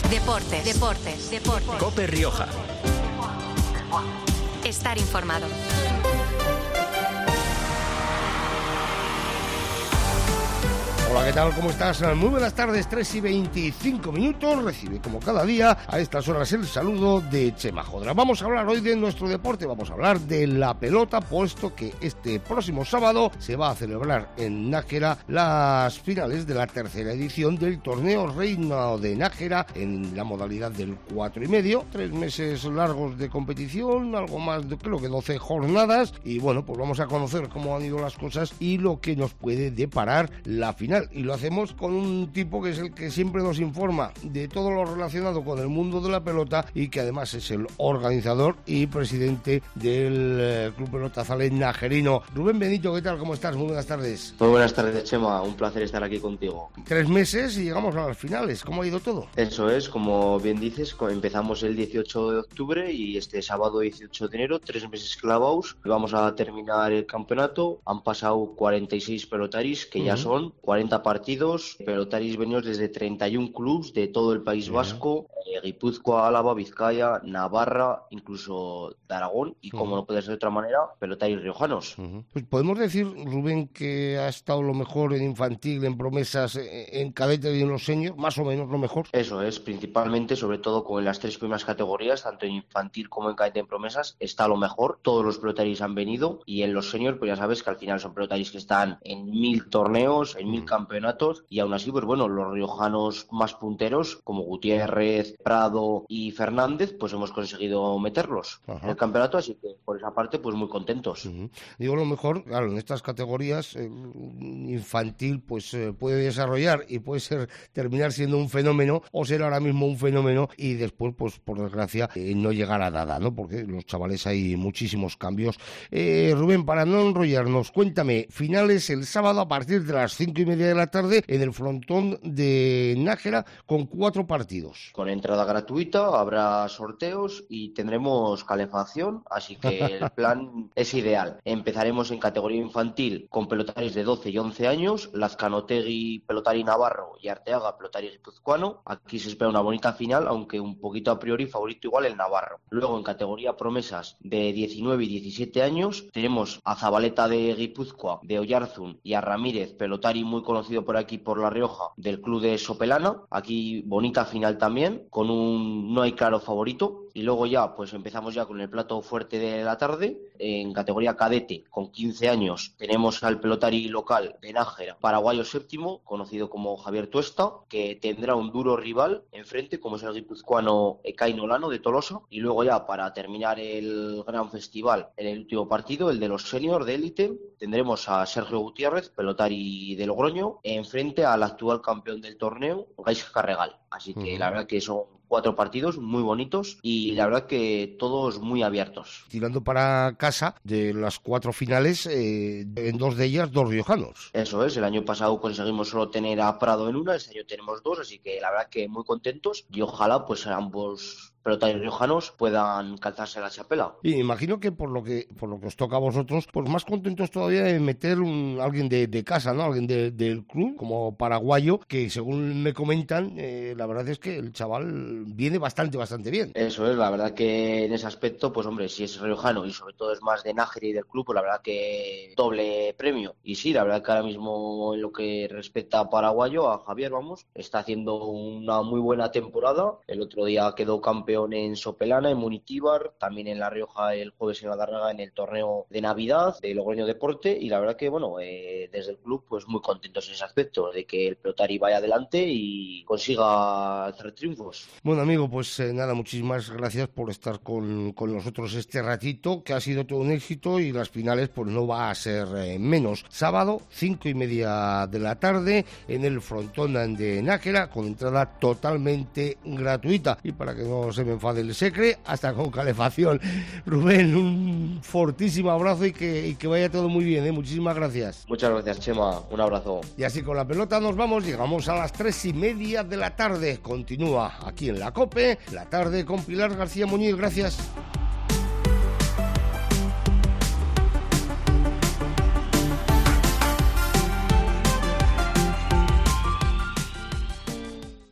Deportes. COPE Rioja. Estar informado. Hola, ¿qué tal? ¿Cómo estás? Muy buenas tardes, 3:25. Recibe como cada día a estas horas el saludo de Chema Jodra. Vamos a hablar hoy de nuestro deporte, vamos a hablar de la pelota, puesto que este próximo sábado se va a celebrar en Nájera las finales de la tercera edición del torneo Reina de Nájera en la modalidad del 4,5. 3 meses largos de competición, algo más de creo que 12 jornadas, y bueno, pues vamos a conocer cómo han ido las cosas y lo que nos puede deparar la final. Y lo hacemos con un tipo que es el que siempre nos informa de todo lo relacionado con el mundo de la pelota y que además es el organizador y presidente del Club Pelota Zalén Najerino. Rubén Benito, ¿qué tal? ¿Cómo estás? Muy buenas tardes. Muy buenas tardes, Chema. Un placer estar aquí contigo. 3 meses y llegamos a las finales. ¿Cómo ha ido todo? Eso es, como bien dices, empezamos el 18 de octubre y este sábado 18 de enero, 3 meses clavados. Vamos a terminar el campeonato. Han pasado 46 pelotaris, que ya son 40 partidos, pelotaris venidos desde 31 clubs de todo el País Vasco, Guipúzcoa, Álava, Vizcaya, Navarra, incluso de Aragón, y como no puede ser de otra manera, pelotaris riojanos. Pues podemos decir, Rubén, que ha estado lo mejor en infantil, en promesas, en cadete y en los seniors, más o menos lo mejor. Eso es, principalmente, sobre todo con las 3 primeras categorías, tanto en infantil como en cadete en promesas, está lo mejor. Todos los pelotaris han venido, y en los seniors, pues ya sabes que al final son pelotaris que están en 1000 torneos, en 1000 campeonatos, y aún así, pues bueno, los riojanos más punteros, como Gutiérrez, Prado y Fernández, pues hemos conseguido meterlos en el campeonato, así que por esa parte, pues muy contentos. Digo, lo mejor, claro, en estas categorías infantil, pues puede desarrollar y puede terminar siendo un fenómeno, o ser ahora mismo un fenómeno, y después, pues por desgracia, no llegar a nada, ¿no? Porque los chavales hay muchísimos cambios. Rubén, para no enrollarnos, cuéntame, finales el sábado a partir de las 5:30 de la tarde en el frontón de Nájera con 4 partidos. Con entrada gratuita, habrá sorteos y tendremos calefacción, así que el plan es ideal. Empezaremos en categoría infantil con pelotaris de 12 y 11 años, Lazcanotegui, pelotari navarro, y Arteaga, pelotari guipuzcoano. Aquí se espera una bonita final, aunque un poquito a priori favorito igual el navarro. Luego en categoría promesas de 19 y 17 años tenemos a Zabaleta de Guipúzcoa, de Oyarzún, y a Ramírez, pelotari muy conocido por aquí por La Rioja, del club de Sopelana. Aquí bonita final también, con un no hay claro favorito. Y luego ya, pues empezamos ya con el plato fuerte de la tarde. En categoría cadete, con 15 años, tenemos al pelotari local de Nájera, paraguayo séptimo, conocido como Javier Tuesta, que tendrá un duro rival enfrente, como es el guipuzcoano Ekain Olano de Tolosa. Y luego ya, para terminar el gran festival, en el último partido, el de los seniors de élite, tendremos a Sergio Gutiérrez, pelotari de Logroño, enfrente al actual campeón del torneo, Gaisca Carregal. Así que la verdad que son 4 partidos muy bonitos y la verdad que todos muy abiertos. Tirando para casa, de las 4 finales, en 2 de ellas, 2 riojanos. Eso es, el año pasado conseguimos solo tener a Prado en una, este año tenemos 2, así que la verdad que muy contentos, y ojalá pues ambos pelotaris riojanos puedan calzarse la chapela. Y imagino que por lo que os toca a vosotros, pues más contentos todavía de meter alguien de casa, ¿no? Alguien del club, como paraguayo, que según me comentan, la verdad es que el chaval viene bastante bien. Eso es, la verdad que en ese aspecto, pues hombre, si es riojano y sobre todo es más de Nájera y del club, pues la verdad que doble premio. Y sí, la verdad que ahora mismo en lo que respecta a paraguayo, a Javier, está haciendo una muy buena temporada. El otro día quedó campeón en Sopelana, en Munitíbar, también en La Rioja el jueves en Adarnaga en el torneo de Navidad de Logroño Deporte, y la verdad que bueno, desde el club pues muy contentos en ese aspecto, de que el pelotari vaya adelante y consiga hacer triunfos. Bueno, amigo, pues nada, muchísimas gracias por estar con nosotros este ratito, que ha sido todo un éxito, y las finales pues no va a ser menos. Sábado, 5:30 de la tarde en el frontón de Nájera, con entrada totalmente gratuita, y para que no se me enfade el secre, hasta con calefacción. Rubén, un fortísimo abrazo y que vaya todo muy bien, ¿eh? Muchísimas gracias. Muchas gracias, Chema, un abrazo. Y así con la pelota nos vamos, llegamos a las 3:30 de la tarde. Continúa aquí en la COPE, la tarde con Pilar García Muñiz. Gracias.